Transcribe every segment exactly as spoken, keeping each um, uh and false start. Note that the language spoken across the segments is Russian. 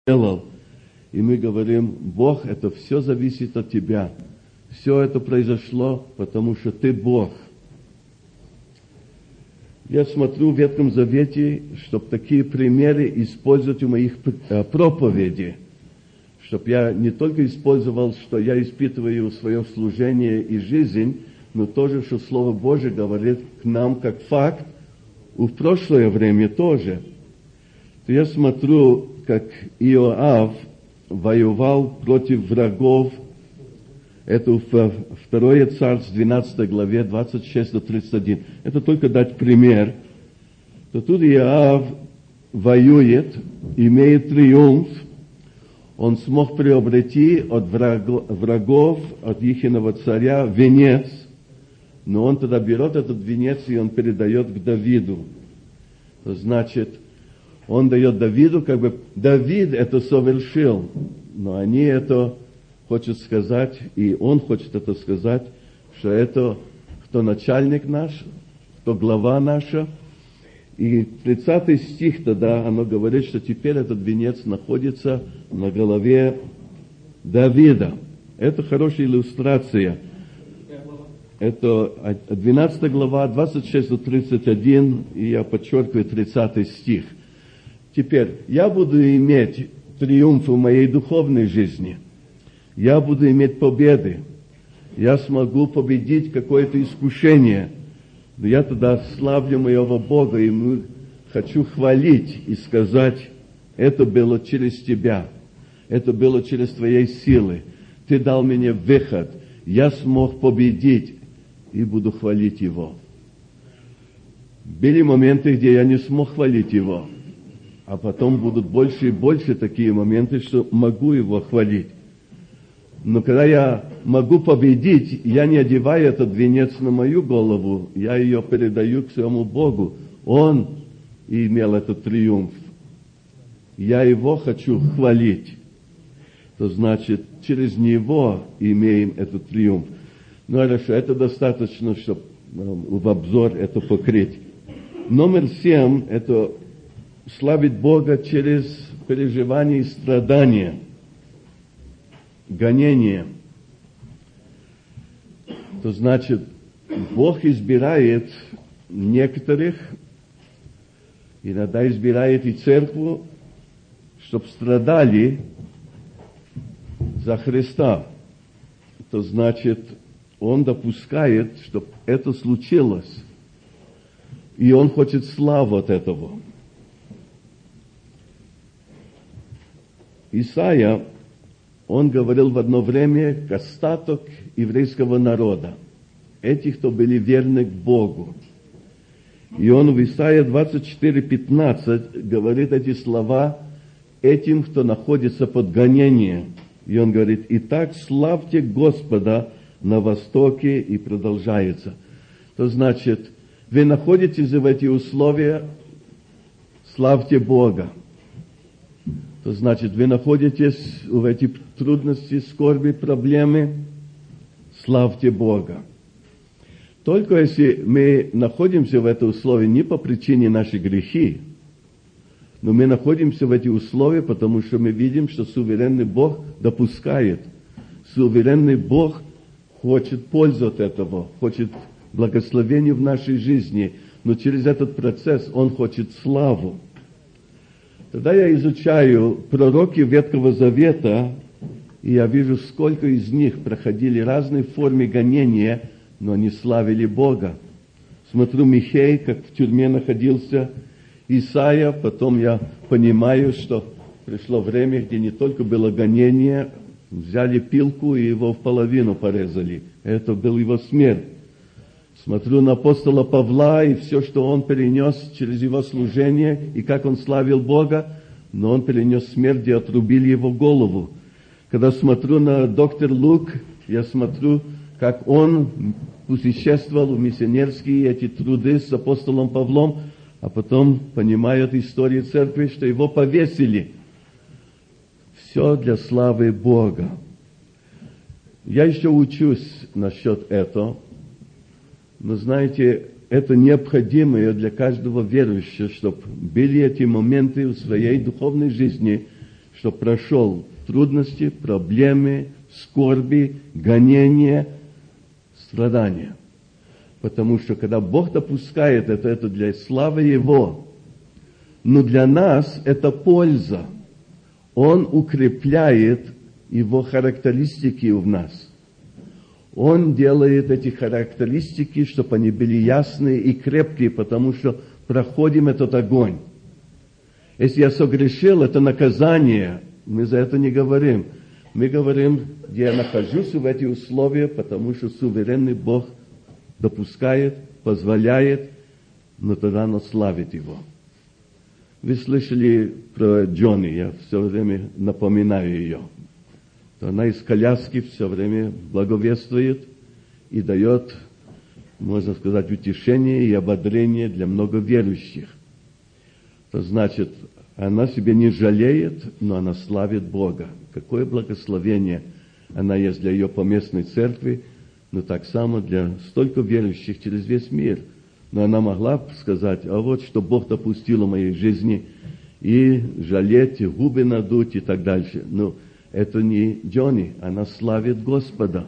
делал. И мы говорим: Бог, это все зависит от Тебя. Все это произошло, потому что Ты Бог. Я смотрю в Ветхом Завете, чтобы такие примеры использовать в моих проповедях. Чтобы я не только использовал, что я испытываю в своем служении и жизнь, но тоже, что Слово Божие говорит к нам как факт, и в прошлое время тоже. То я смотрю, как Иоав воевал против врагов. Это в второе Царств, двенадцатой главе, двадцать шесть до тридцать один. Это только дать пример. То тут Иоав воюет, имеет триумф. Он смог приобрести от врагов, от ихнего царя венец. Но он тогда берет этот венец и он передает к Давиду. То значит, он дает Давиду, как бы Давид это совершил. Но они это хочет сказать, и он хочет это сказать, что это кто начальник наш, кто глава наша. И тридцатый стих тогда, оно говорит, что теперь этот венец находится на голове Давида. Это хорошая иллюстрация. Это двенадцатая глава, двадцать шесть до тридцать один, и я подчеркиваю тридцатый стих. Теперь, я буду иметь триумф в моей духовной жизни. Я буду иметь победы. Я смогу победить какое-то искушение. Но я тогда славлю моего Бога, и хочу хвалить и сказать: это было через Тебя. Это было через Твоей силы. Ты дал мне выход. Я смог победить, и буду хвалить Его. Были моменты, где я не смог хвалить Его. А потом будут больше и больше такие моменты, что могу Его хвалить. Но когда я могу победить, я не одеваю этот венец на мою голову, я ее передаю к своему Богу. Он имел этот триумф. Я Его хочу хвалить. То значит, через Него имеем этот триумф. Ну хорошо, это достаточно, чтобы в обзор это покрыть. Номер семь – это славить Бога через переживание и страдания. Гонение. То значит, Бог избирает некоторых, иногда избирает и церковь, чтобы страдали за Христа. То значит, Он допускает, чтобы это случилось. И Он хочет славу от этого. Исайя, он говорил в одно время к остаток еврейского народа. Этих, кто были верны к Богу. И он в Исайя двадцать четыре пятнадцать говорит эти слова этим, кто находится под гонением. И он говорит: «Итак, славьте Господа на востоке», и продолжается. То значит, вы находитесь в эти условия, славьте Бога. То значит, вы находитесь в эти трудности, скорби, проблемы, славьте Бога. Только если мы находимся в это условие не по причине наших грехи, но мы находимся в эти условия, потому что мы видим, что суверенный Бог допускает. Суверенный Бог хочет пользу от этого, хочет благословения в нашей жизни, но через этот процесс Он хочет славу. Тогда я изучаю пророки Ветхого Завета, и я вижу, сколько из них проходили разные формы гонения, но они славили Бога. Смотрю Михей, как в тюрьме находился, Исайя, потом я понимаю, что пришло время, где не только было гонение, взяли пилку и его в половину порезали. Это был его смерть. Смотрю на апостола Павла и все, что он перенес через его служение, и как он славил Бога, но он перенес смерть, и отрубили его голову. Когда смотрю на доктор Лук, я смотрю, как он путешествовал в миссионерские эти труды с апостолом Павлом, а потом понимают историю церкви, что его повесили. Все для славы Бога. Я еще учусь насчет этого. Но знаете, это необходимо для каждого верующего, чтобы были эти моменты в своей духовной жизни, что прошел трудности, проблемы, скорби, гонения, страдания. Потому что когда Бог допускает это, это для славы Его. Но для нас это польза. Он укрепляет Его характеристики в нас. Он делает эти характеристики, чтобы они были ясные и крепкие, потому что проходим этот огонь. Если я согрешил, это наказание. Мы за это не говорим. Мы говорим, где я нахожусь в эти условия, потому что суверенный Бог допускает, позволяет, но тогда оно славит Его. Вы слышали про Джонни, я все время напоминаю ее. Она из коляски все время благовествует и дает, можно сказать, утешение и ободрение для много верующих. Это значит, она себе не жалеет, но она славит Бога. Какое благословение она есть для ее поместной церкви, но так само для столько верующих через весь мир. Но она могла сказать, а вот что Бог допустил в моей жизни, и жалеть, и губы надуть, и так дальше. Но это не Джонни, она славит Господа.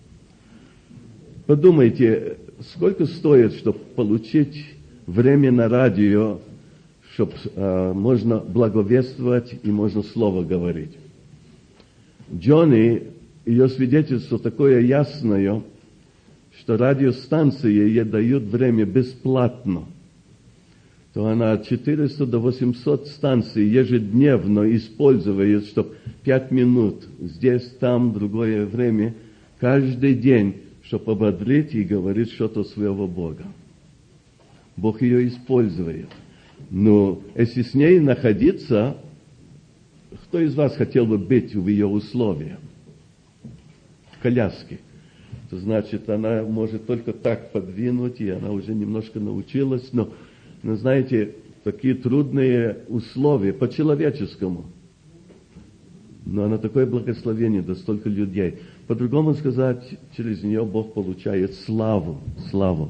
Подумайте, сколько стоит, чтобы получить время на радио, чтобы э, можно благовествовать и можно слово говорить. Джонни, ее свидетельство такое ясное, что радиостанции ей дают время бесплатно. То она от четырёхсот до восьмисот станций ежедневно использует, чтобы пять минут здесь, там, другое время, каждый день, чтобы ободрить и говорить что-то своего Бога. Бог ее использует. Но если с ней находиться, кто из вас хотел бы быть в ее условиях? В коляске. Это значит, она может только так подвинуть, и она уже немножко научилась, но, но знаете, такие трудные условия по-человеческому. Но она такое благословение до столько людей. По-другому сказать, через нее Бог получает славу, славу.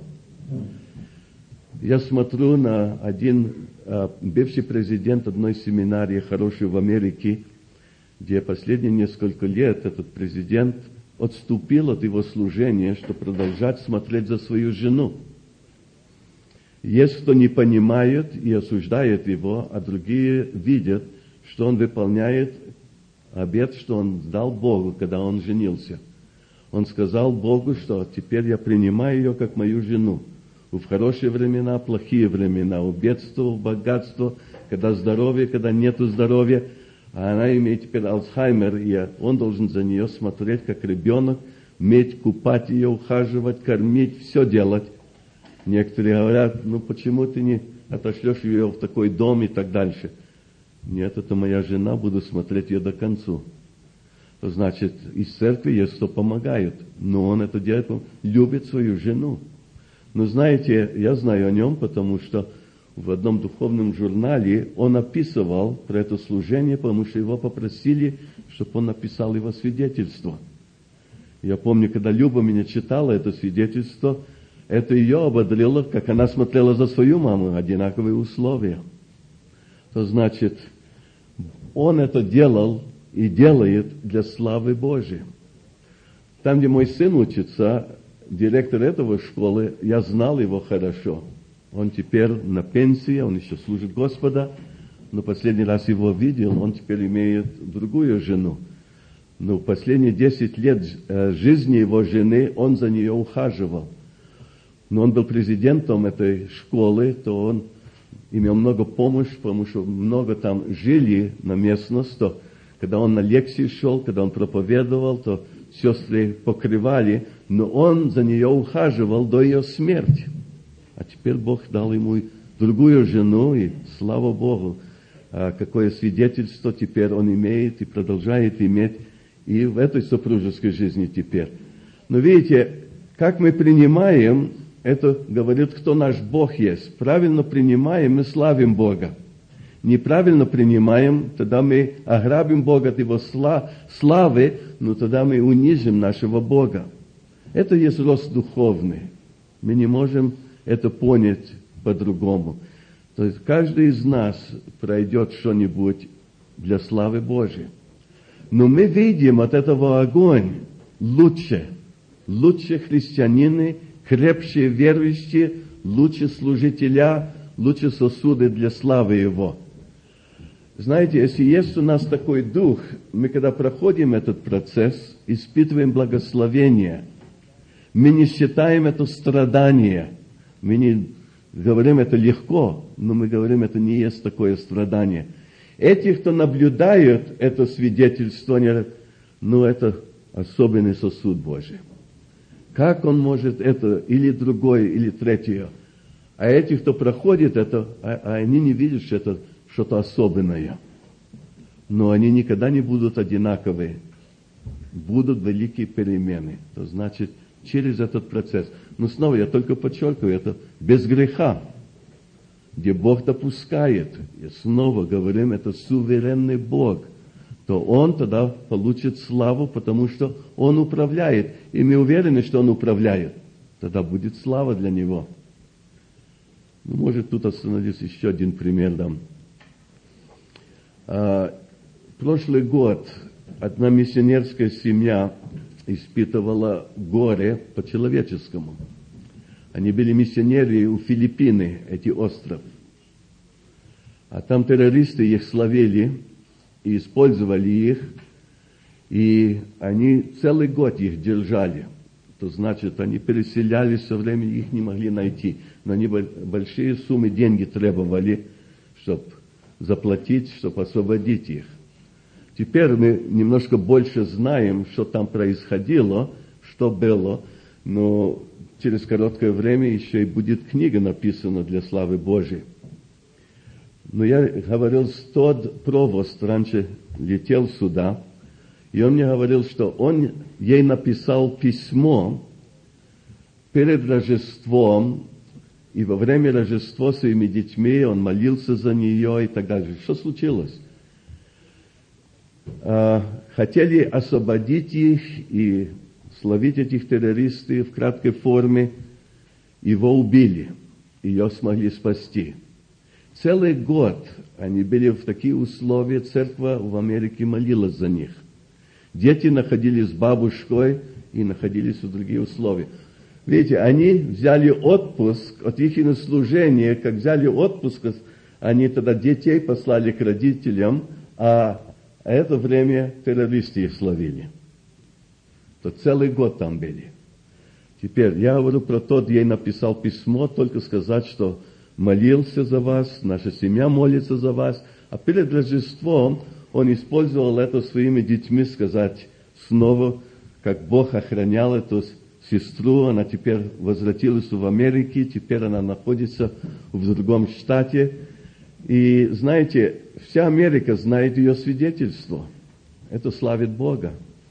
Я смотрю на один а, бывший президент одной семинарии, хорошей в Америке, где последние несколько лет этот президент отступил от его служения, чтобы продолжать смотреть за свою жену. Есть кто не понимает и осуждает его, а другие видят, что он выполняет обет, что он дал Богу, когда он женился. Он сказал Богу, что теперь я принимаю ее как мою жену. В хорошие времена, плохие времена, в бедство, в богатство, когда здоровье, когда нету здоровья. А она имеет теперь Альцгеймер, и он должен за нее смотреть, как ребенок, уметь купать ее, ухаживать, кормить, все делать. Некоторые говорят, ну почему ты не отошлешь ее в такой дом и так дальше. Нет, это моя жена, буду смотреть ее до конца. То значит, из церкви есть кто помогает, но он это делает, он любит свою жену. Но знаете, я знаю о нем, потому что в одном духовном журнале он описывал про это служение, потому что его попросили, чтобы он написал его свидетельство. Я помню, когда Люба меня читала это свидетельство, это ее ободрило, как она смотрела за свою маму, одинаковые условия. То значит, он это делал и делает для славы Божьей. Там, где мой сын учится, директор этого школы, я знал его хорошо. Он теперь на пенсии, он еще служит Господа, но последний раз его видел, он теперь имеет другую жену. Но последние десять лет жизни его жены он за нее ухаживал. Но он был президентом этой школы, то он имел много помощи, потому что много там жили на местность, то когда он на лекции шел, когда он проповедовал, то сестры покрывали, но он за нее ухаживал до ее смерти. А теперь Бог дал ему другую жену, и слава Богу, какое свидетельство теперь он имеет и продолжает иметь и в этой супружеской жизни теперь. Но видите, как мы принимаем, это говорит, кто наш Бог есть. Правильно принимаем, мы славим Бога. Неправильно принимаем, тогда мы ограбим Бога от Его славы, но тогда мы унизим нашего Бога. Это есть рост духовный. Мы не можем это понять по-другому. То есть каждый из нас пройдет что-нибудь для славы Божией. Но мы видим от этого огонь лучше, лучше христианины, крепче верующие, лучше служителя, лучше сосуды для славы Его. Знаете, если есть у нас такой дух, мы когда проходим этот процесс, испытываем благословение, мы не считаем это страдание, мы не говорим это легко, но мы говорим, это не есть такое страдание. Эти, кто наблюдают это свидетельство, они говорят, ну это особенный сосуд Божий. Как он может это, или другое, или третье? А эти, кто проходит это, а, а они не видят, что это что-то особенное. Но они никогда не будут одинаковые. Будут великие перемены. То значит, через этот процесс. Но снова я только подчеркиваю, это без греха, где Бог допускает. И снова говорим, это суверенный Бог. То Он тогда получит славу, потому что Он управляет. И мы уверены, что Он управляет. Тогда будет слава для Него. Ну, может, тут остановиться еще один пример дам. А, прошлый год одна миссионерская семья испытывала горе по-человеческому. Они были миссионеры у Филиппины, эти остров. А там террористы их словили и использовали их, и они целый год их держали. То значит, они переселялись, все время их не могли найти. Но они большие суммы деньги требовали, чтобы заплатить, чтобы освободить их. Теперь мы немножко больше знаем, что там происходило, что было, но через короткое время еще и будет книга написана для славы Божией. Но я говорил, тот провост раньше летел сюда, и он мне говорил, что он ей написал письмо перед Рождеством, и во время Рождества своими детьми он молился за нее и так далее. Что случилось? Хотели освободить их и словить этих террористов в краткой форме. Его убили. Ее смогли спасти. Целый год они были в такие условия, церковь в Америке молилась за них. Дети находились с бабушкой и находились в других условиях. Видите, они взяли отпуск от их служения, как взяли отпуск, они тогда детей послали к родителям, а это время террористы их словили. То целый год там были. Теперь, я говорю про тот, ей написал письмо, только сказать, что молился за вас, наша семья молится за вас, а перед Рождеством он использовал это своими детьми, сказать снова, как Бог охранял эту сестру, она теперь возвратилась в Америке, теперь она находится в другом штате. И знаете, вся Америка знает ее свидетельство. Это славит Бога.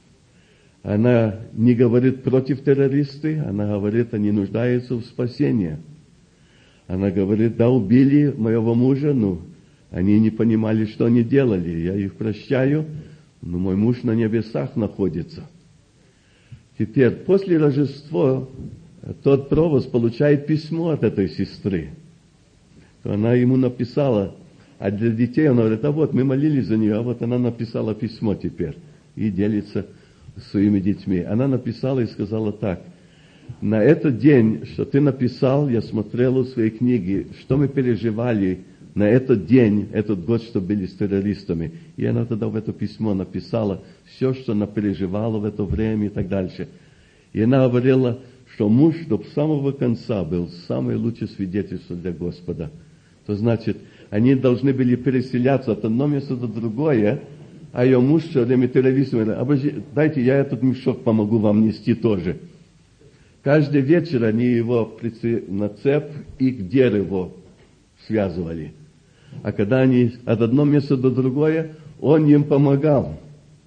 Она не говорит против террористов, она говорит, они нуждаются в спасении. Она говорит, да, убили моего мужа, но они не понимали, что они делали. Я их прощаю, но мой муж на небесах находится. Теперь, после Рождества, тот провоз получает письмо от этой сестры. То она ему написала, а для детей она говорит, а вот мы молились за нее, а вот она написала письмо теперь и делится своими детьми. Она написала и сказала так: на этот день, что ты написал, я смотрела в своей книге, что мы переживали на этот день, этот год, что были с террористами. И она тогда в это письмо написала все, что она переживала в это время и так дальше. И она говорила, что муж до самого конца был самое лучшее свидетельство для Господа. То значит, они должны были переселяться от одного места до другое, а ее муж все время террористом говорит, дайте, я этот мешок помогу вам нести тоже. Каждый вечер они его на цепь и к дереву связывали. А когда они от одного места до другое, он им помогал.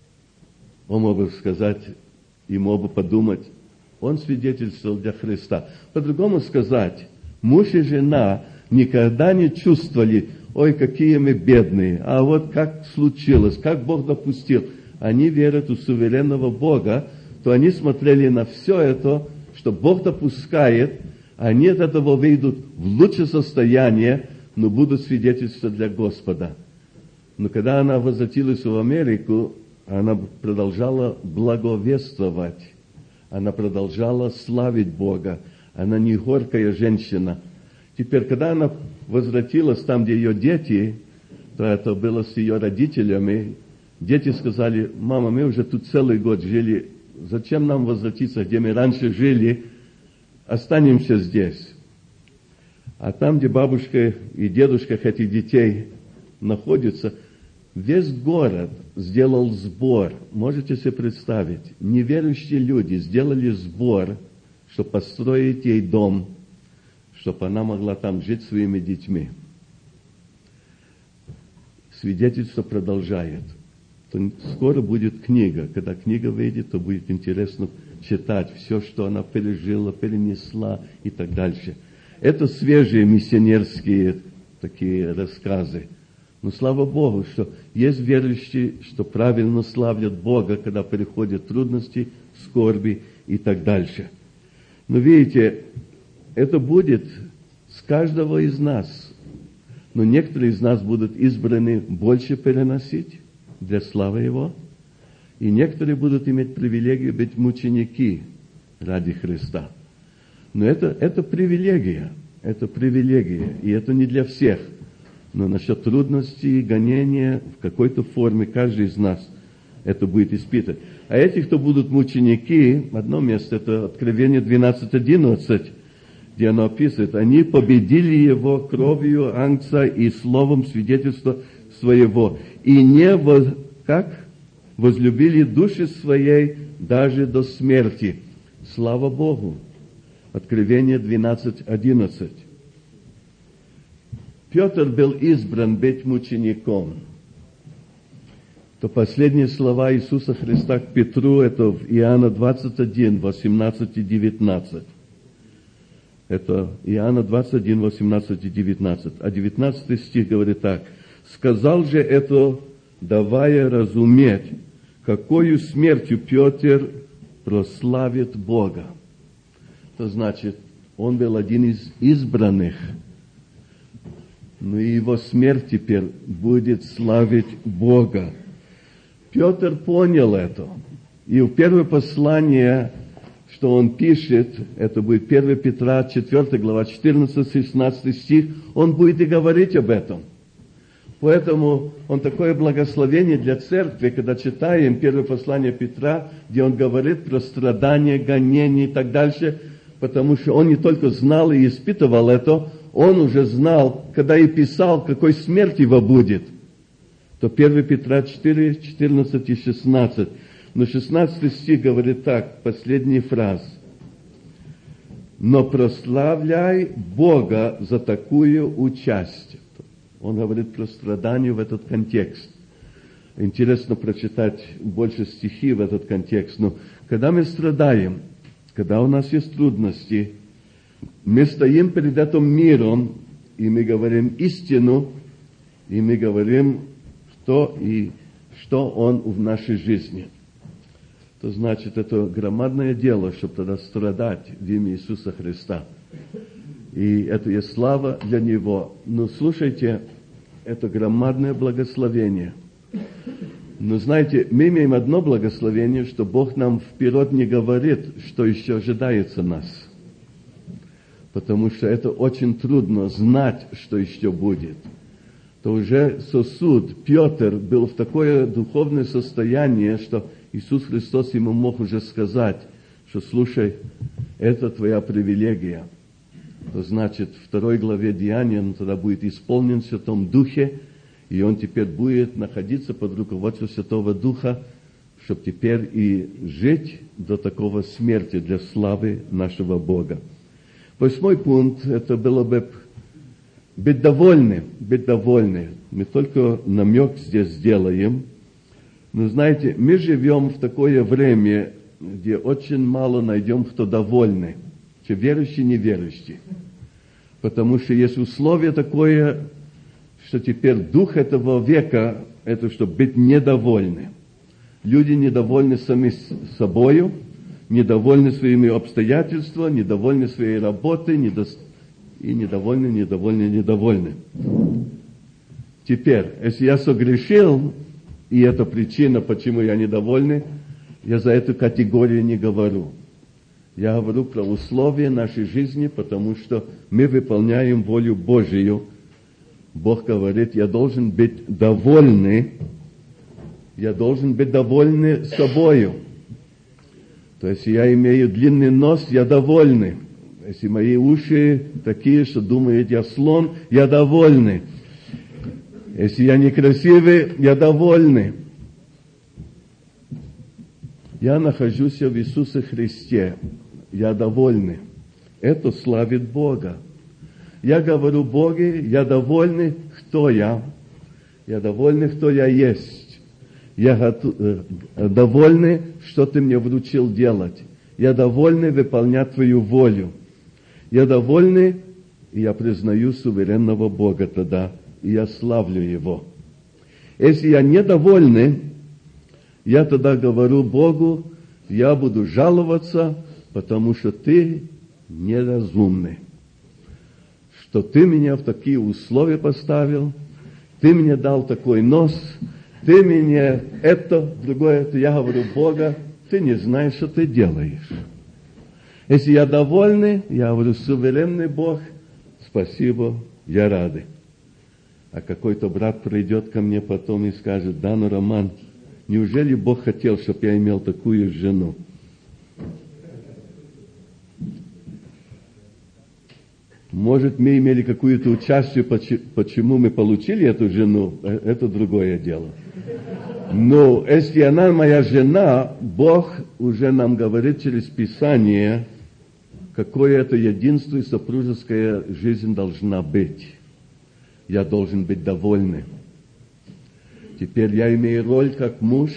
Он мог бы сказать, и мог бы подумать, он свидетельствовал для Христа. По-другому сказать, муж и жена никогда не чувствовали, ой, какие мы бедные, а вот как случилось, как Бог допустил. Они верят в суверенного Бога, то они смотрели на все это, что Бог допускает, они от этого выйдут в лучшее состояние, но будут свидетельствовать для Господа. Но когда она возвратилась в Америку, она продолжала благовествовать, она продолжала славить Бога. Она не горькая женщина. Теперь, когда она возвратилась там, где ее дети, то это было с ее родителями, дети сказали: мама, мы уже тут целый год жили, зачем нам возвратиться, где мы раньше жили, останемся здесь. А там, где бабушка и дедушка этих детей находятся, весь город сделал сбор. Можете себе представить, неверующие люди сделали сбор, чтобы построить ей дом, чтобы она могла там жить своими детьми. Свидетельство продолжает. То скоро будет книга. Когда книга выйдет, то будет интересно читать все, что она пережила, перенесла и так дальше. Это свежие миссионерские такие рассказы. Но слава Богу, что есть верующие, что правильно славят Бога, когда приходят трудности, скорби и так дальше. Но видите, это будет с каждого из нас. Но некоторые из нас будут избраны больше переносить для славы Его, и некоторые будут иметь привилегию быть мученики ради Христа. Но это, это привилегия, это привилегия, и это не для всех. Но насчет трудностей, гонения в какой-то форме каждый из нас это будет испытывать. А эти, кто будут мученики, одно место, это Откровение двенадцать одиннадцать, где оно описывает: они победили его кровью Агнца и словом свидетельства своего, и не воз, как? возлюбили души своей даже до смерти. Слава Богу! Откровение двенадцать одиннадцать. Петр был избран быть мучеником. То последние слова Иисуса Христа к Петру, это в Иоанна двадцать один, восемнадцать и девятнадцать. Это Иоанна двадцать один, восемнадцать и девятнадцать. А девятнадцатый стих говорит так: «Сказал же это, давая разуметь, какою смертью Петр прославит Бога». Это значит, он был один из избранных, но и его смерть теперь будет славить Бога. Петр понял это. И в первое послание, что он пишет, это будет первое Петра, четвёртая глава, четырнадцатый-шестнадцатый стих, он будет и говорить об этом. Поэтому он такое благословение для церкви, когда читаем первое послание Петра, где он говорит про страдания, гонения и так дальше, потому что он не только знал и испытывал это, он уже знал, когда и писал, какой смерть его будет. То первое Петра четыре, четырнадцать и шестнадцать. Но шестнадцатый стих говорит так, последний фраз: «Но прославляй Бога за такую участь». Он говорит про страдания в этот контекст. Интересно прочитать больше стихи в этот контекст. Но когда мы страдаем, когда у нас есть трудности, мы стоим перед этим миром, и мы говорим истину, и мы говорим, кто и что Он в нашей жизни. То значит, это громадное дело, чтобы тогда страдать в имя Иисуса Христа. И это есть слава для Него. Но слушайте, это громадное благословение. Но знаете, мы имеем одно благословение, что Бог нам вперед не говорит, что еще ожидается нас. Потому что это очень трудно знать, что еще будет. То уже сосуд, Петр, был в такое духовное состояние, что Иисус Христос ему мог уже сказать, что слушай, это твоя привилегия. То значит, в второй главе Деяния он тогда будет исполнен в Святом Духе, и он теперь будет находиться под руководством Святого Духа, чтобы теперь и жить до такого смерти для славы нашего Бога. Восьмой пункт, это было бы быть довольны, быть довольны. Мы только намек здесь сделаем. Но знаете, мы живем в такое время, где очень мало найдем, кто довольны. Че верующие, неверующие. Потому что есть условие такое, что теперь дух этого века, это чтобы быть недовольны. Люди недовольны сами собою, недовольны своими обстоятельствами, недовольны своей работой, недо... и недовольны, недовольны, недовольны. Теперь, если я согрешил, и это причина, почему я недовольный, я за эту категорию не говорю. Я говорю про условия нашей жизни, потому что мы выполняем волю Божию. Бог говорит, я должен быть довольный, я должен быть довольный собою. То есть, я имею длинный нос, я довольный. Если мои уши такие, что думают, я слон, я довольный. Если я некрасивый, я довольный. Я нахожусь в Иисусе Христе. Я довольный. Это славит Бога. Я говорю Боге, я довольный, кто я. Я довольный, кто я есть. Я готов, э, довольный, что ты мне вручил делать. Я довольный выполнять твою волю. Я довольный, и я признаю суверенного Бога тогда, и я славлю Его. Если я недовольный, я тогда говорю Богу, я буду жаловаться, потому что ты неразумный. Что ты меня в такие условия поставил, ты мне дал такой нос, ты мне это, другое, это. Я говорю, Бога, ты не знаешь, что ты делаешь. Если я довольный, я говорю, суверенный Бог, спасибо, я рады. А какой-то брат придет ко мне потом и скажет, да, ну, Роман, неужели Бог хотел, чтобы я имел такую жену? Может, мы имели какое-то участие, почему мы получили эту жену, это другое дело. Но если она моя жена, Бог уже нам говорит через Писание, какое это единство и супружеская жизнь должна быть. Я должен быть довольный. Теперь я имею роль как муж,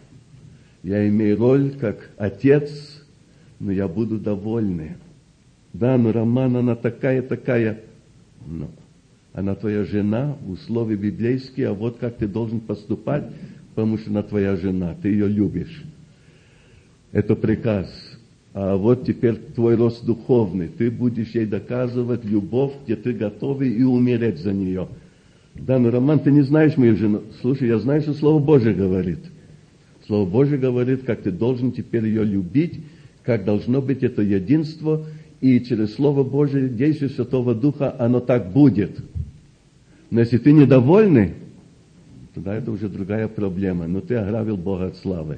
я имею роль как отец, но я буду довольный. Да, но Роман, она такая-такая. Но она твоя жена, условия библейские, а вот как ты должен поступать, потому что она твоя жена, ты ее любишь. Это приказ. А вот теперь твой рост духовный. Ты будешь ей доказывать любовь, где ты готов и умереть за нее. Да, но, Роман, ты не знаешь мою жену. Слушай, я знаю, что Слово Божие говорит. Слово Божие говорит, как ты должен теперь ее любить, как должно быть это единство, и через Слово Божие, действие Святого Духа, оно так будет. Но если ты недовольный, тогда это уже другая проблема. Но ты ограбил Бога от славы.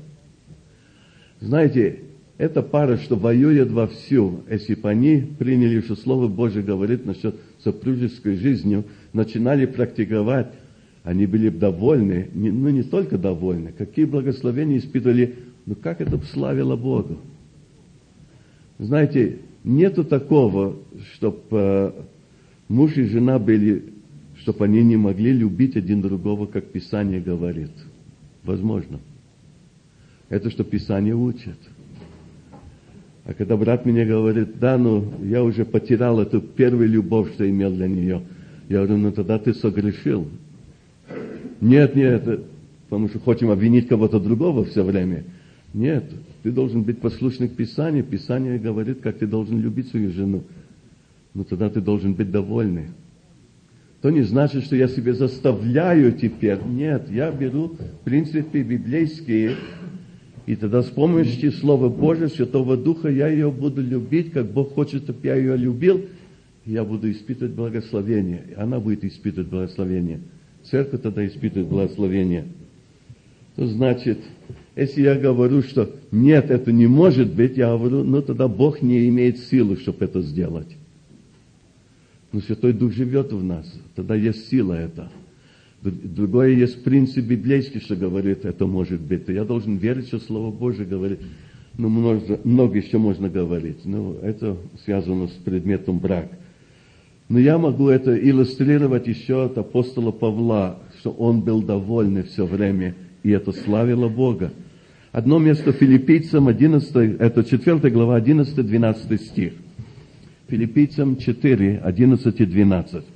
Знаете, эта пара, что воюет вовсю, если бы они приняли, что Слово Божие говорит насчет супружеской жизни, начинали практиковать, они были бы довольны, не, ну не только довольны, какие благословения испытывали, ну как это бы славило Богу. Знаете, нету такого, чтобы э, муж и жена были, чтобы они не могли любить один другого, как Писание говорит. Возможно. Это что Писание учит. А когда брат мне говорит, да, ну, я уже потерял эту первую любовь, что имел для нее. Я говорю, ну, тогда ты согрешил. Нет, нет, потому что хотим обвинить кого-то другого все время. Нет, ты должен быть послушным к Писанию. Писание говорит, как ты должен любить свою жену. Ну, тогда ты должен быть довольный. То не значит, что я себе заставляю теперь. Нет, я беру принципы библейские, и тогда с помощью Слова Божия, Святого Духа, я ее буду любить, как Бог хочет, чтобы я ее любил, и я буду испытывать благословение. И она будет испытывать благословение. Церковь тогда испытывает благословение. То значит, если я говорю, что нет, это не может быть, я говорю, ну тогда Бог не имеет силы, чтобы это сделать. Но Святой Дух живет в нас, тогда есть сила эта. Другое есть принцип библейский, что говорит, это может быть. Я должен верить, что Слово Божие говорит. Ну, много, много еще можно говорить. Но это связано с предметом брак. Но я могу это иллюстрировать еще от апостола Павла, что он был довольный все время, и это славило Бога. Одно место Филиппийцам одиннадцать, это четвёртая глава, одиннадцатый-двенадцатый стих. Филиппийцам четыре, одиннадцать и двенадцать.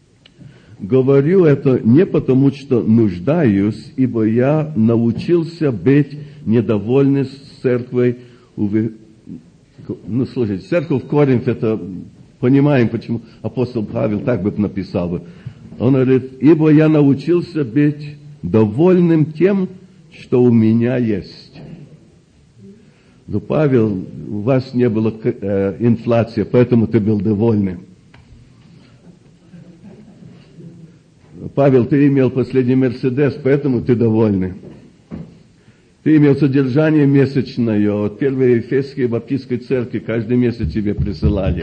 Говорю это не потому, что нуждаюсь, ибо я научился быть недовольным с церквой. Ну, слушайте, церковь в Коринфе, это понимаем, почему апостол Павел так бы написал бы. Он говорит, ибо я научился быть довольным тем, что у меня есть. Но, Павел, у вас не было э, инфляции, поэтому ты был довольным. Павел, ты имел последний Мерседес, поэтому ты довольный. Ты имел содержание месячное от Первой Ефесской Баптистской церкви, каждый месяц тебе присылали.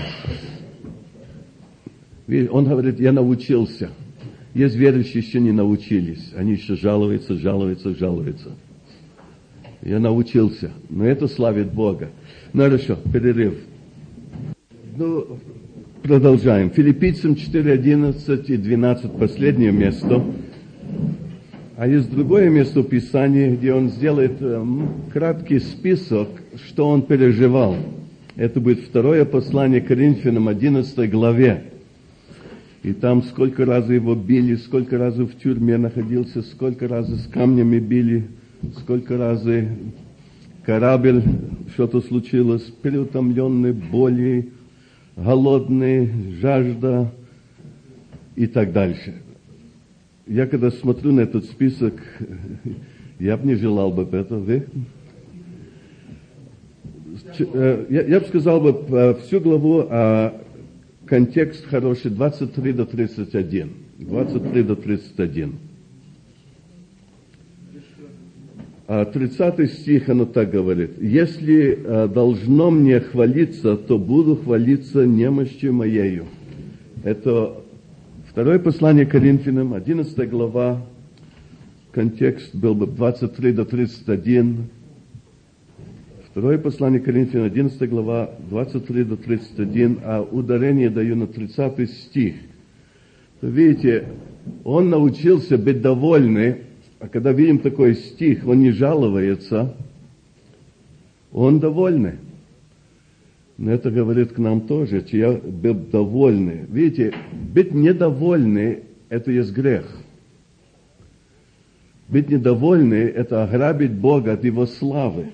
Он говорит, я научился. Есть верующие, еще не научились. Они еще жалуются, жалуются, жалуются. Я научился. Но это славит Бога. Ну хорошо, перерыв. Ну, продолжаем. Филиппийцам четыре, одиннадцать и двенадцать, последнее место. А есть другое место в Писании, где он сделает краткий список, что он переживал. Это будет второе послание Коринфянам, одиннадцатой главе. И там сколько раз его били, сколько раз в тюрьме находился, сколько раз с камнями били, сколько раз корабль, что-то случилось, переутомленный, боли, голодный, жажда и так дальше. Я когда смотрю на этот список, я бы не желал бы этого, вы? Я, я бы сказал бы всю главу, а контекст хороший, двадцать три до тридцать один. двадцать три до тридцать один. А тридцатый стих, оно так говорит. Если а, должно мне хвалиться, то буду хвалиться немощью моею. Это второе послание Коринфянам, одиннадцатая глава. Контекст был бы двадцать три до тридцать один. Второе послание Коринфянам, одиннадцатая глава, двадцать три до тридцать один, а ударение даю на тридцатый стих. То видите, он научился быть довольным, а когда видим такой стих, он не жалуется, он довольный. Но это говорит к нам тоже, что я был довольный. Видите, быть недовольный – это есть грех. Быть недовольный – это ограбить Бога от Его славы.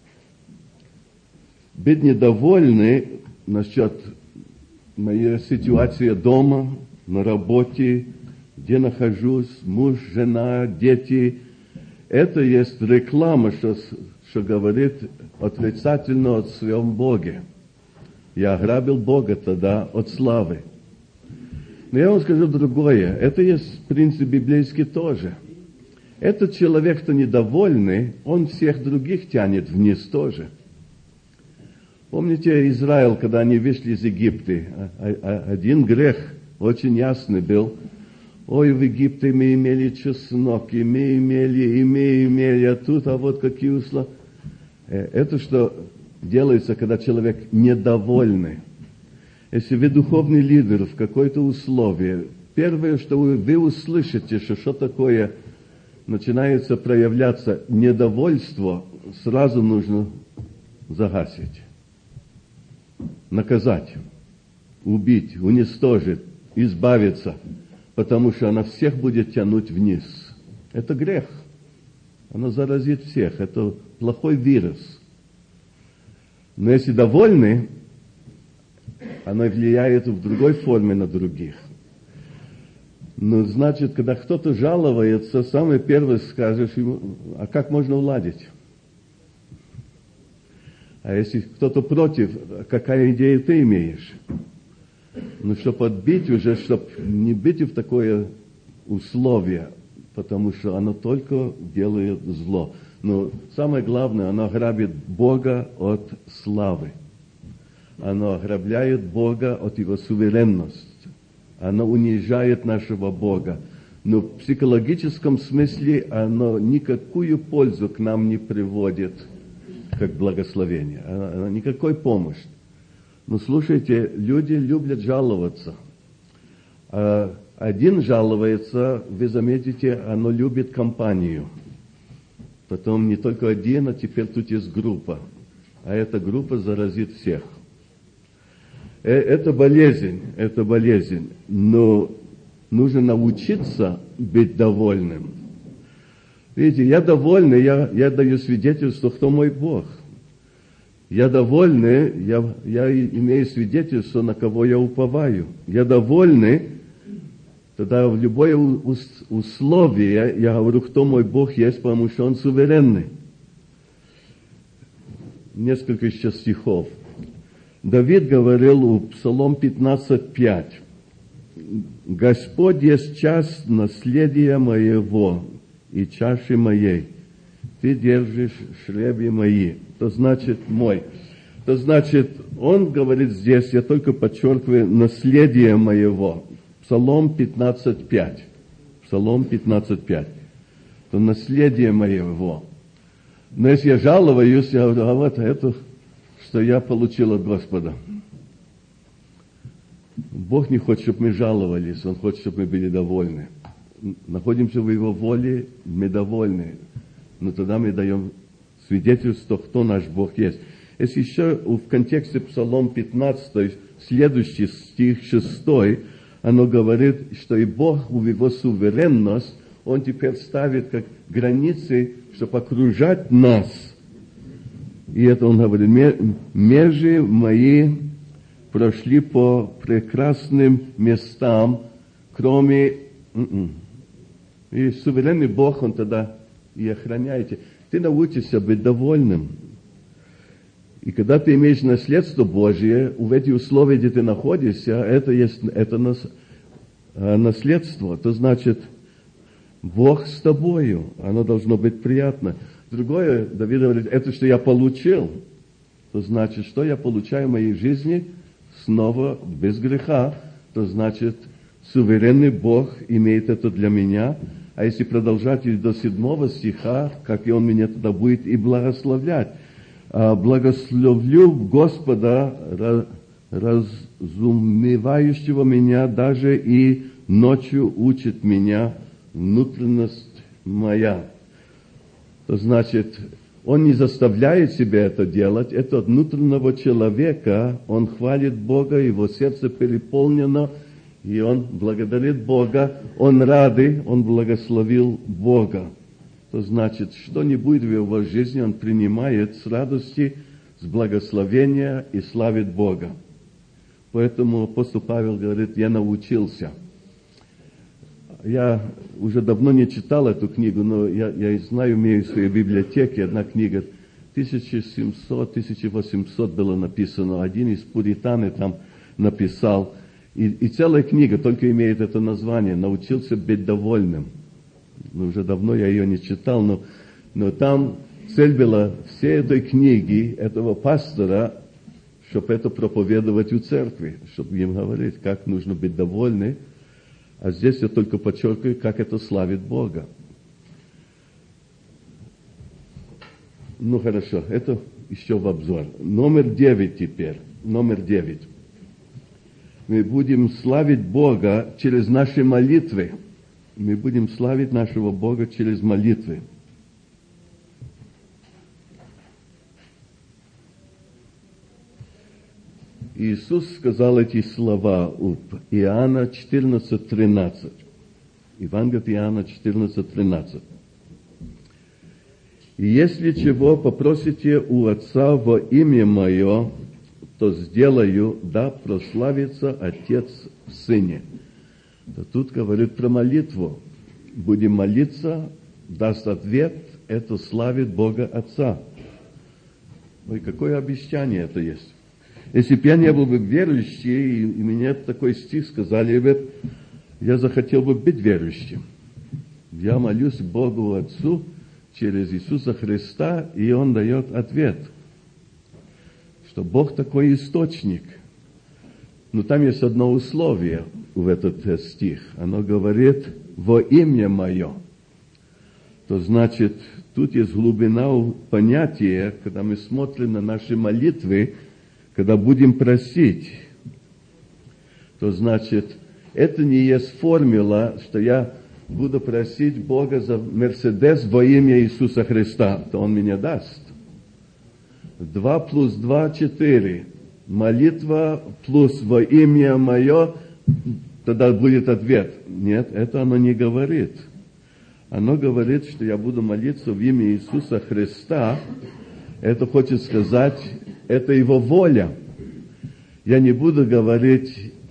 Быть недовольны насчет моей ситуации дома, на работе, где нахожусь, муж, жена, дети. Это есть реклама, что, что говорит отрицательно о своем Боге. Я ограбил Бога тогда от славы. Но я вам скажу другое. Это есть принцип библейский тоже. Этот человек, кто недовольный, он всех других тянет вниз тоже. Помните Израиль, когда они вышли из Египта? Один грех очень ясный был. Ой, в Египте мы имели чеснок, и мы имели, и мы имели, а тут, а вот какие условия. Это что делается, когда человек недовольный. Если вы духовный лидер в какое-то условие, первое, что вы, вы услышите, что что такое начинается проявляться недовольство, сразу нужно загасить. Наказать, убить, уничтожить, избавиться, потому что она всех будет тянуть вниз. Это грех. Она заразит всех. Это плохой вирус. Но если довольны, она влияет в другой форме на других. Но значит, когда кто-то жалуется, самое первое скажешь ему, а как можно уладить? А если кто-то против, какая идея ты имеешь? Ну, чтобы отбить уже, чтобы не бить в такое условие, потому что оно только делает зло. Но самое главное, оно грабит Бога от славы. Оно ограбляет Бога от Его суверенности. Оно унижает нашего Бога. Но в психологическом смысле оно никакую пользу к нам не приводит, как благословение. Оно никакой помощи. Но слушайте, люди любят жаловаться. А один жалуется, вы заметите, оно любит компанию. Потом не только один, а теперь тут есть группа. А эта группа заразит всех. Это болезнь, это болезнь. Но нужно научиться быть довольным. Видите, я довольный, я, я даю свидетельство, кто мой Бог. Я довольный, я, я имею свидетельство, на кого я уповаю. Я довольный, тогда в любое условие я говорю, кто мой Бог есть, потому что Он суверенный. Несколько еще стихов. Давид говорил у Псалом пятнадцать пять. «Господь есть час наследия моего и чаши моей. Ты держишь шреби мои». То значит мой. То значит, он говорит здесь, я только подчеркиваю, наследие моего. Псалом пятнадцать пять. Псалом пятнадцать пять. То наследие моего. Но если я жалуюсь, я говорю, а вот это, что я получил от Господа. Бог не хочет, чтобы мы жаловались, Он хочет, чтобы мы были довольны. Находимся в Его воле, мы довольны. Но тогда мы даем свидетельство, кто наш Бог есть. Если еще в контексте Псалом пятнадцать, следующий стих шестой, оно говорит, что и Бог в Его суверенность, Он теперь ставит как границы, чтобы окружать нас. И это Он говорит, межи мои прошли по прекрасным местам, кроме... И суверенный Бог, Он тогда и охраняет. Ты научишься быть довольным. И когда ты имеешь наследство Божие, в эти условия, где ты находишься, это есть это нас, наследство. То значит, Бог с тобою. Оно должно быть приятно. Другое, Давид говорит, это что я получил. То значит, что я получаю в моей жизни снова без греха. То значит, суверенный Бог имеет это для меня. А если продолжать до седьмого стиха, как и Он меня тогда будет и благословлять. Благословлю Господа, разумевающего меня, даже и ночью учит меня внутренность моя. То значит, Он не заставляет себя это делать, это от внутреннего человека, он хвалит Бога, его сердце переполнено, и он благодарит Бога, он рады, он благословил Бога. То значит, что не будет в его жизни, он принимает с радости, с благословения и славит Бога. Поэтому апостол Павел говорит, я научился. Я уже давно не читал эту книгу, но я, я знаю, имею в своей библиотеке одна книга, тысяча семьсот - тысяча восемьсот было написано, один из пуритан там написал, и, и целая книга только имеет это название, «Научился быть довольным». Ну, уже давно я ее не читал, но, но там цель была всей этой книги, этого пастора, чтобы это проповедовать у церкви, чтобы им говорить, как нужно быть довольны. А здесь я только подчеркиваю, как это славит Бога. Ну, хорошо, это еще в обзор. Номер девять теперь. Номер девять. Мы будем славить Бога через наши молитвы. Мы будем славить нашего Бога через молитвы. Иисус сказал эти слова у Иоанна четырнадцать тринадцать. Евангелие от Иоанна четырнадцать тринадцать. «И если чего попросите у Отца во имя Мое, то сделаю, да прославится Отец в Сыне». То тут говорит про молитву. Будем молиться, даст ответ, это славит Бога Отца. Ой, какое обещание это есть. Если бы я не был бы верующий, и мне такой стих сказали бы, я захотел бы быть верующим. Я молюсь Богу Отцу через Иисуса Христа, и Он дает ответ, что Бог такой источник. Но там есть одно условие в этот стих. Оно говорит «во имя Мое». То значит, тут есть глубина понятия, когда мы смотрим на наши молитвы, когда будем просить, то значит, это не есть формула, что я буду просить Бога за Мерседес во имя Иисуса Христа, то Он мне даст. Два плюс два – четыре. Молитва плюс во имя Мое, тогда будет ответ. Нет, это оно не говорит. Оно говорит, что я буду молиться в имя Иисуса Христа. Это хочет сказать, это Его воля. Я не буду говорить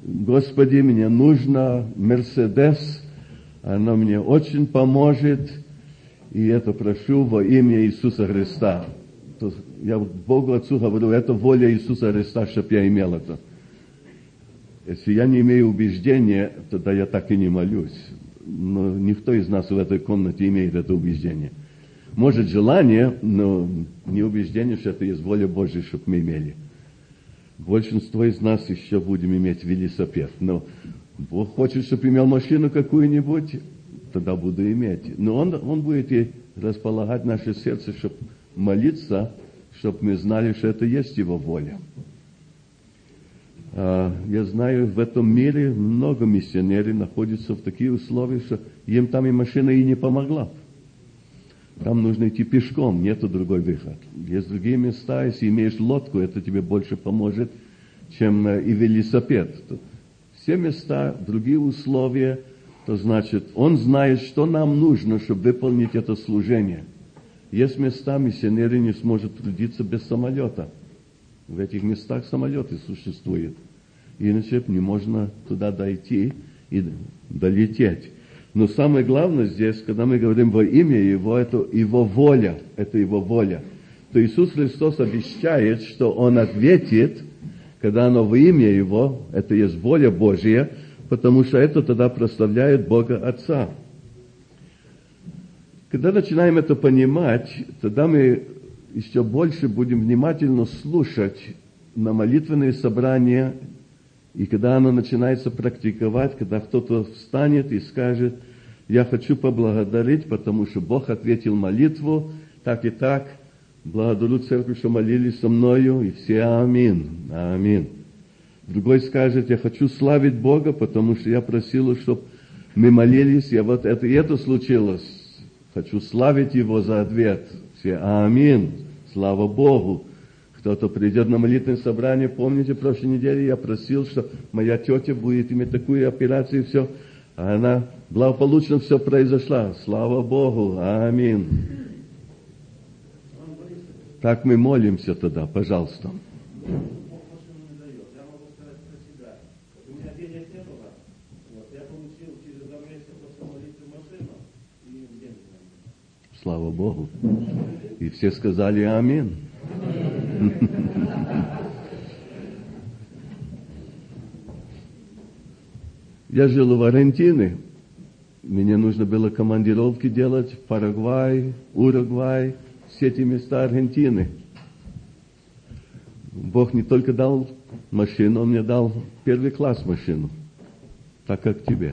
Господи, мне нужно Мерседес, оно мне очень поможет, и это прошу во имя Иисуса Христа. То я Богу Отцу говорю, это воля Иисуса Христа, чтобы я имел это. Если я не имею убеждения, тогда я так и не молюсь. Но никто из нас в этой комнате имеет это убеждение. Может, желание, но не убеждение, что это есть воля Божья, чтобы мы имели. Большинство из нас еще будем иметь велосипед. Но Бог хочет, чтобы имел машину какую-нибудь, тогда буду иметь. Но Он, он будет и располагать наше сердце, чтобы молиться, чтобы мы знали, что это есть Его воля. Я знаю, в этом мире много миссионеров находятся в таких условиях, что им там и машина и не помогла. Там нужно идти пешком, нету другой выход. Есть другие места, если имеешь лодку, это тебе больше поможет, чем и велосипед. Все места, другие условия, то значит, он знает, что нам нужно, чтобы выполнить это служение. Есть места, миссионеры не смогут трудиться без самолета. В этих местах самолеты существуют. Иначе не можно туда дойти и долететь. Но самое главное здесь, когда мы говорим во имя Его, это Его воля. Это Его воля. То Иисус Христос обещает, что Он ответит, когда оно во имя Его, это есть воля Божья, потому что это тогда прославляет Бога Отца. Когда начинаем это понимать, тогда мы еще больше будем внимательно слушать на молитвенные собрания, и когда оно начинается практиковать, когда кто-то встанет и скажет, я хочу поблагодарить, потому что Бог ответил молитву, так и так, благодарю церковь, что молились со мною, и все аминь, аминь. Другой скажет, я хочу славить Бога, потому что я просил, чтобы мы молились, и вот это и это случилось. Хочу славить Его за ответ. Все аминь, слава Богу. Кто-то придет на молитвенное собрание, помните, в прошлой неделе я просил, что моя тетя будет иметь такую операцию, и все, а она благополучно все произошло. Слава Богу, аминь. Так мы молимся тогда, пожалуйста. Слава Богу. И все сказали аминь. Я жил в Аргентине. Мне нужно было командировки делать в Парагвай, Уругвай, все эти места Аргентины. Бог не только дал машину, Он мне дал первый класс машину, так как тебе.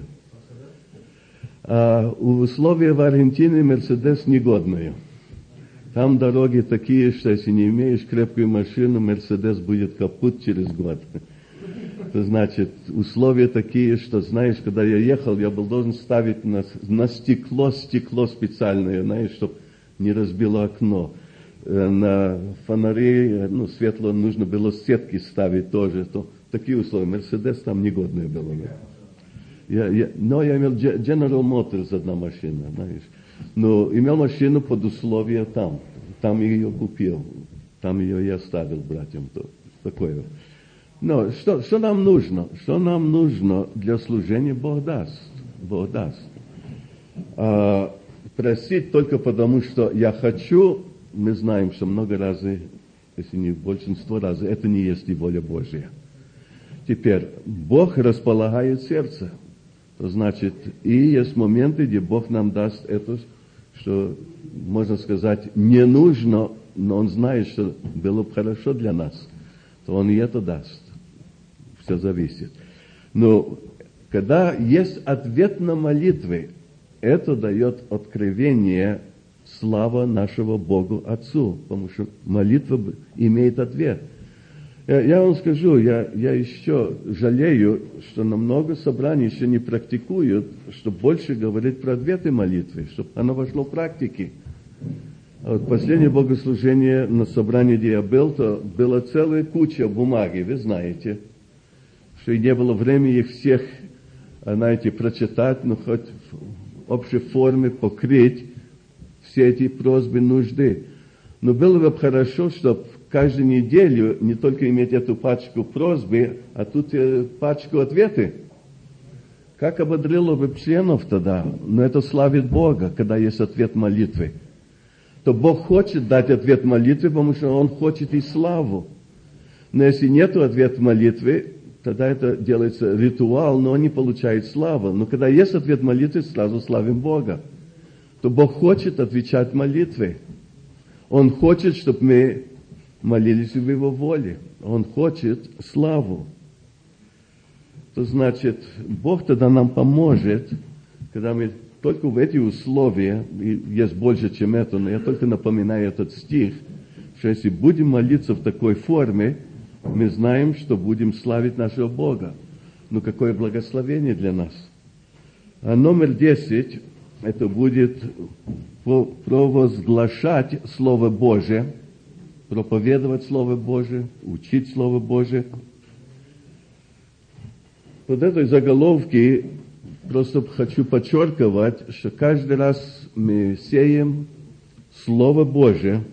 А условия в Аргентине Мерседес негодные. Там дороги такие, что если не имеешь крепкую машину, Мерседес будет капут через год. Это значит, условия такие, что, знаешь, когда я ехал, я был должен ставить на, на стекло, стекло специальное, знаешь, чтобы не разбило окно. На фонари, ну, светло нужно было сетки ставить тоже. То, такие условия. Мерседес там негодные было. Я, я, но я имел General Motors, одна машина, знаешь. Но имел машину под условия там. Там ее купил. Там ее и оставил братьям. То, такое. Но что, что нам нужно? Что нам нужно для служения, Бог даст. Бог даст. А, просить только потому, что я хочу, мы знаем, что много раз, если не большинство раз, это не есть и воля Божья. Теперь, Бог располагает сердце. То значит, и есть моменты, где Бог нам даст это, что, можно сказать, не нужно, но Он знает, что было бы хорошо для нас, то Он и это даст. Все зависит. Но когда есть ответ на молитвы, это дает откровение слава нашего Богу Отцу, потому что молитва имеет ответ. Я, я вам скажу, я, я еще жалею, что на много собраний еще не практикуют, чтобы больше говорить про ответы молитвы, чтобы оно вошло в практике. А вот последнее богослужение на собрании, где я был, то была целая куча бумаги, вы знаете, что и не было времени их всех, знаете, прочитать, но хоть в общей форме покрыть все эти просьбы, нужды. Но было бы хорошо, чтобы каждую неделю не только иметь эту пачку просьбы, а тут пачку ответы. Как ободрило бы членов тогда? Но это славит Бога, когда есть ответ молитвы. То Бог хочет дать ответ молитвы, потому что Он хочет и славу. Но если нет ответа молитвы, тогда это делается ритуал, но он не получает славу. Но когда есть ответ молитвы, сразу славим Бога. То Бог хочет отвечать молитвы. Он хочет, чтобы мы молились в Его воле. Он хочет славу. То значит, Бог тогда нам поможет, когда мы только в эти условия, и есть больше, чем это, но я только напоминаю этот стих, что если будем молиться в такой форме, мы знаем, что будем славить нашего Бога. Ну, какое благословение для нас. А номер десять, это будет провозглашать Слово Божие, проповедовать Слово Божие, учить Слово Божие. Под этой заголовки просто хочу подчеркивать, что каждый раз мы сеем Слово Божие,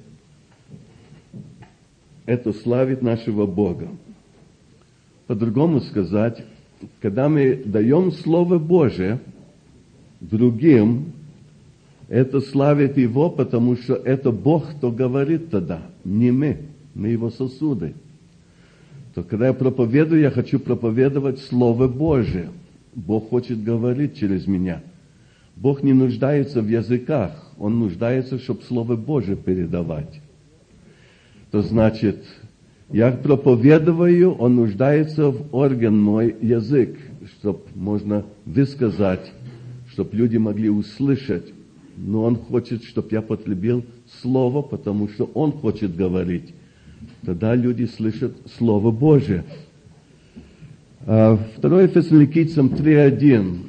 это славит нашего Бога. По-другому сказать, когда мы даем Слово Божие другим, это славит Его, потому что это Бог, кто говорит тогда, не мы, мы Его сосуды. То когда я проповедую, я хочу проповедовать Слово Божие. Бог хочет говорить через меня. Бог не нуждается в языках, Он нуждается, чтобы Слово Божие передавать. То значит, я проповедую, Он нуждается в орган мой язык, чтобы можно высказать, чтобы люди могли услышать. Но Он хочет, чтобы я потребил Слово, потому что Он хочет говорить. Тогда люди слышат Слово Божие. второе Фессалоникийцам три один,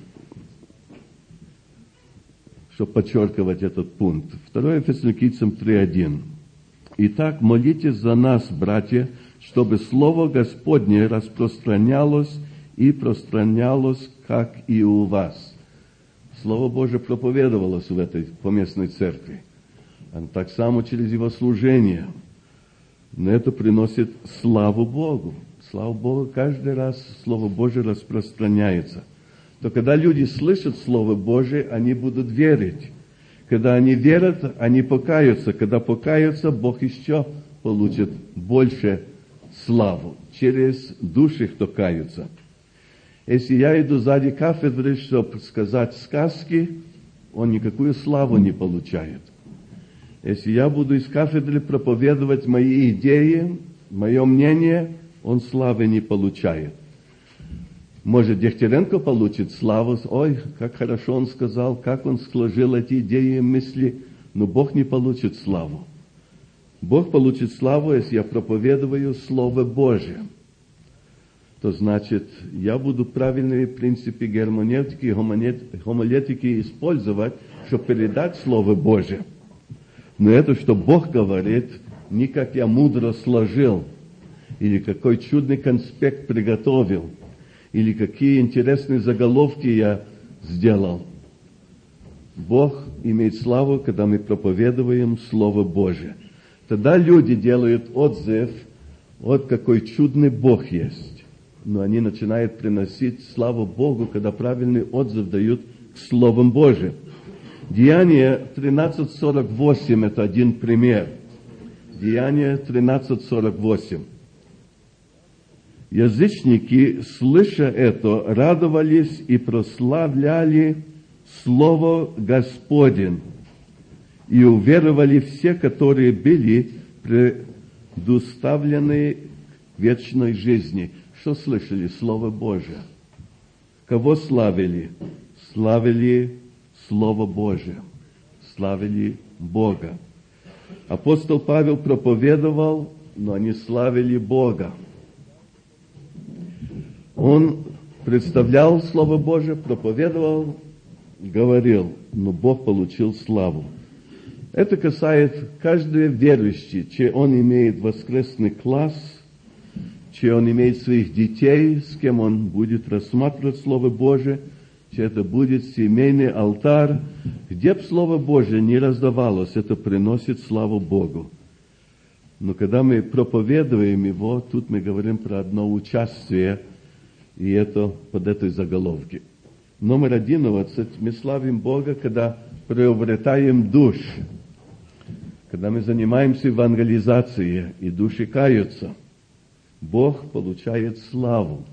чтобы подчеркивать этот пункт. второе Фессалоникийцам три один. Итак, молитесь за нас, братья, чтобы Слово Господне распространялось и пространялось, как и у вас. Слово Божие проповедовалось в этой поместной церкви. А так само через его служение. Но это приносит славу Богу. Слава Богу, каждый раз Слово Божие распространяется. То когда люди слышат Слово Божие, они будут верить. Когда они верят, они покаются. Когда покаются, Бог еще получит больше славу через души, кто каются. Если я иду сзади кафедры, чтобы сказать сказки, он никакую славу не получает. Если я буду из кафедры проповедовать мои идеи, мое мнение, он славы не получает. Может, Дегтяренко получит славу, ой, как хорошо он сказал, как он сложил эти идеи и мысли, но Бог не получит славу. Бог получит славу, если я проповедую Слово Божие. То значит, я буду правильные принципы герменевтики и гомилетики использовать, чтобы передать Слово Божие. Но это, что Бог говорит, не как я мудро сложил, или какой чудный конспект приготовил, или какие интересные заголовки я сделал. Бог имеет славу, когда мы проповедуем Слово Божие. Тогда люди делают отзыв, вот какой чудный Бог есть. Но они начинают приносить славу Богу, когда правильный отзыв дают к Словам Божьим. Деяние тринадцать сорок восемь – это один пример. Деяние тринадцать сорок восемь. Язычники, слыша это, радовались и прославляли Слово Господень, и уверовали все, которые были предуставлены к вечной жизни. Что слышали? Слово Божие. Кого славили? Славили Слово Божие. Славили Бога. Апостол Павел проповедовал, но они славили Бога. Он представлял Слово Божие, проповедовал, говорил, но Бог получил славу. Это касается каждого верующего, че он имеет воскресный класс, че он имеет своих детей, с кем он будет рассматривать Слово Божие, че это будет семейный алтарь. Где бы Слово Божие не раздавалось, это приносит славу Богу. Но когда мы проповедуем его, тут мы говорим про одно участие, и это под этой заголовки. Номер одиннадцать. Мы славим Бога, когда приобретаем душ. Когда мы занимаемся евангелизацией, и души каются, Бог получает славу.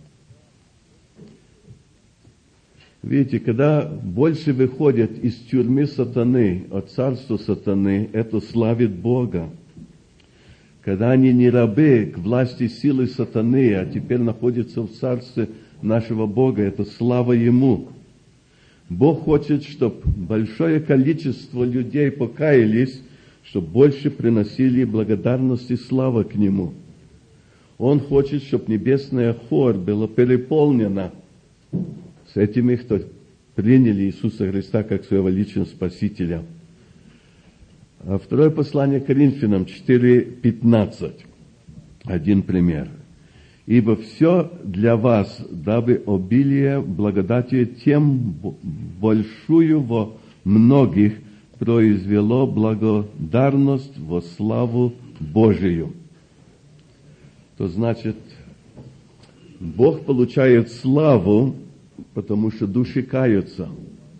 Видите, когда больше выходят из тюрьмы сатаны, от царства сатаны, это славит Бога. Когда они не рабы к власти силы сатаны, а теперь находятся в царстве нашего Бога, это слава Ему. Бог хочет, чтобы большое количество людей покаялись, чтобы больше приносили благодарность и славу к Нему. Он хочет, чтобы небесная хор была переполнена с этими, кто приняли Иисуса Христа как своего личного Спасителя. А второе послание Коринфянам четыре пятнадцать. Один пример. «Ибо все для вас, дабы обилие благодати тем большую во многих произвело благодарность во славу Божию». То значит, Бог получает славу, потому что души каются.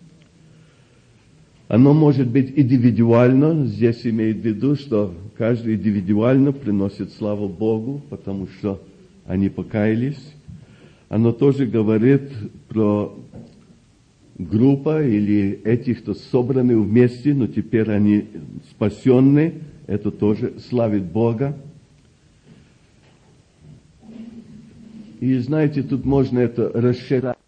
Оно может быть индивидуально, здесь имеет в виду, что каждый индивидуально приносит славу Богу, потому что они покаялись. Оно тоже говорит про группу или этих, кто собраны вместе, но теперь они спасенные, это тоже славит Бога. И знаете, тут можно это расширять.